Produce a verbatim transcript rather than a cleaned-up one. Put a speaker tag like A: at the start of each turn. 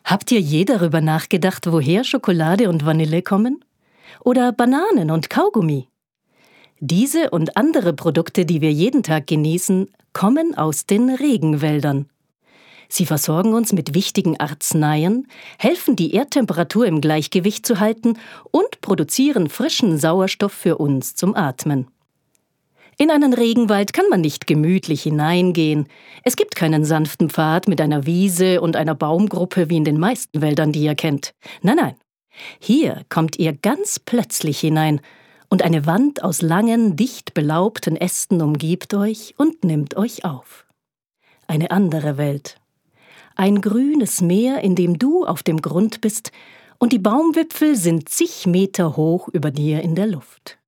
A: Habt ihr je darüber nachgedacht, woher Schokolade und Vanille kommen? Oder Bananen und Kaugummi? Diese und andere Produkte, die wir jeden Tag genießen, kommen aus den Regenwäldern. Sie versorgen uns mit wichtigen Arzneien, helfen, die Erdtemperatur im Gleichgewicht zu halten und produzieren frischen Sauerstoff für uns zum Atmen. In einen Regenwald kann man nicht gemütlich hineingehen. Es gibt keinen sanften Pfad mit einer Wiese und einer Baumgruppe wie in den meisten Wäldern, die ihr kennt. Nein, nein. Hier kommt ihr ganz plötzlich hinein und eine Wand aus langen, dicht belaubten Ästen umgibt euch und nimmt euch auf. Eine andere Welt. Ein grünes Meer, in dem du auf dem Grund bist, und die Baumwipfel sind zig Meter hoch über dir in der Luft.